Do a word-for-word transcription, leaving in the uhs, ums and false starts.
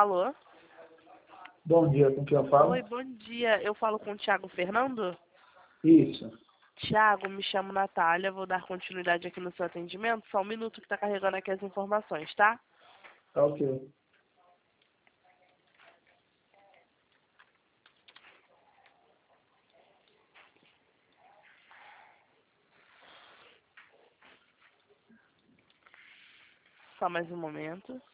Alô? Bom dia, com quem eu falo? Oi, bom dia. Eu falo com o Thiago Fernando? Isso. Thiago, me chamo Natália, vou dar continuidade aqui no seu atendimento. Só um minuto que tá carregando aqui as informações, tá? Tá ok. Só mais um momento.